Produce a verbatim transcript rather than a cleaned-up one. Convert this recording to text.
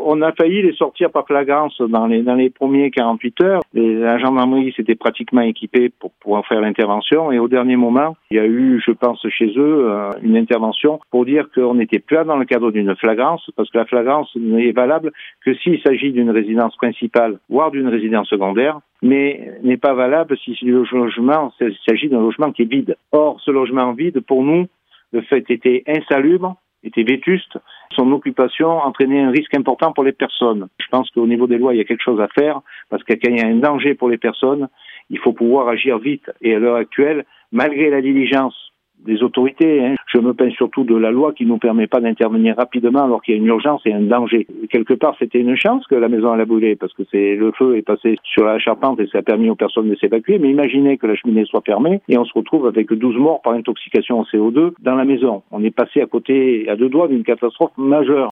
on a failli les sortir par flagrance dans les dans les premiers quarante-huit heures. Les, la gendarmerie s'était pratiquement équipée pour pouvoir faire l'intervention et au dernier moment, il y a eu, je pense, chez eux, euh, une intervention pour dire qu'on n'était plus dans le cadre d'une flagrance, parce que la flagrance n'est valable que s'il s'agit d'une résidence principale, voire d'une résidence secondaire, mais n'est pas valable si le logement, il s'agit d'un logement qui est vide. Or, ce logement vide, pour nous, le fait était insalubre, était vétuste. Son occupation entraînait un risque important pour les personnes. Je pense qu'au niveau des lois, il y a quelque chose à faire, parce que quand il y a un danger pour les personnes, il faut pouvoir agir vite. Et à l'heure actuelle, malgré la diligence des autorités, hein, je me plains surtout de la loi qui ne nous permet pas d'intervenir rapidement alors qu'il y a une urgence et un danger. Quelque part, c'était une chance que la maison elle a brûlé, parce que c'est le feu est passé sur la charpente et ça a permis aux personnes de s'évacuer. Mais imaginez que la cheminée soit fermée et on se retrouve avec douze morts par intoxication au C O deux dans la maison. On est passé à côté, à deux doigts d'une catastrophe majeure.